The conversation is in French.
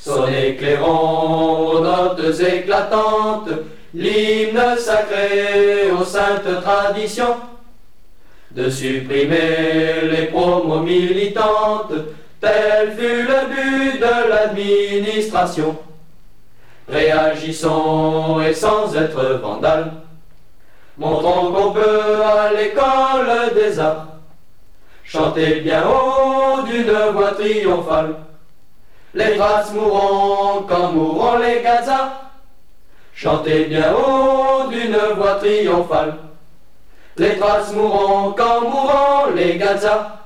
Sonnez clairon aux notes éclatantes, l'hymne sacré aux saintes traditions, de supprimer les promos militantes, tel fut le but de l'administration. Réagissons et sans être vandales, montrons qu'on peut à l'école des arts chanter bien haut d'une voix triomphale. Les traces mourront quand mourront les gazas, chantez bien haut d'une voix triomphale. Les traces mourront quand mourront les gazas.